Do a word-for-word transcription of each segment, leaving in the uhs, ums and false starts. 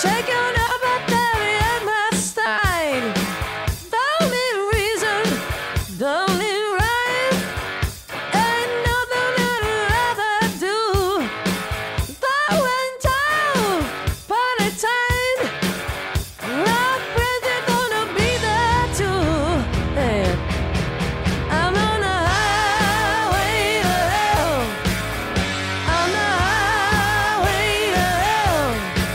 Taking over there in my style. The only reason, the only right, ain't nothing I'd rather do. Going down, party time. Rock Bridget gonna be there too. Yeah. I'm on the highway to hell. On the highway to hell.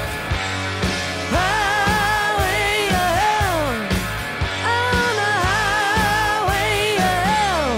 Highway to hell. On the highway to hell.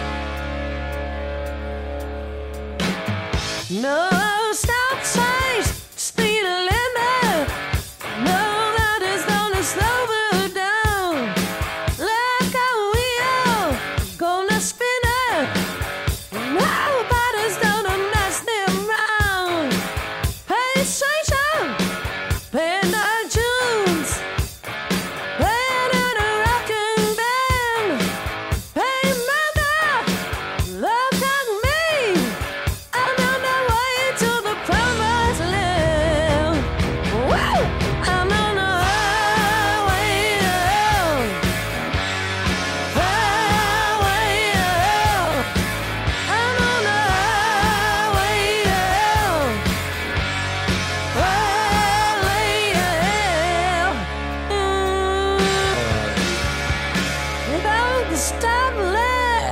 No stop signs, speed limit. Nobody's gonna slow me down. Like a wheel, gonna spin it. Nobody's gonna mess me around. Hey, Sunshine, paying our tunes, playing in a rocking band. Hey, mother, look at me. I'm on the way to the promised land. Woo! I'm on the highway to hell. Highway to hell. I'm on the highway to hell. Highway to hell. Mm. Without the stoplight.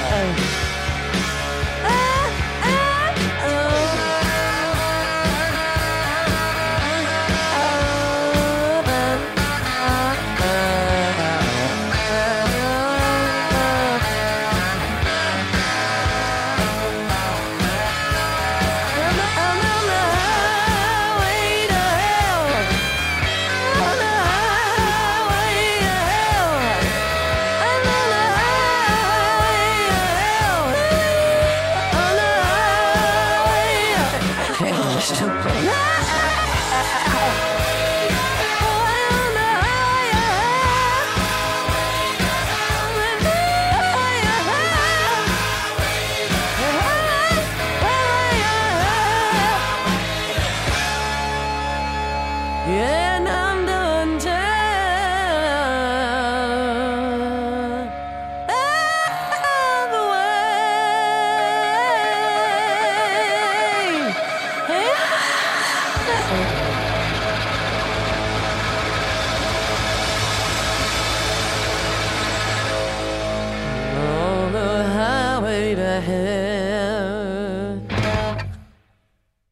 Ah, ah, I'm on the highway to hell. On the highway to hell. I'm on the highway to hell. On the highway. And I'm done down all the way.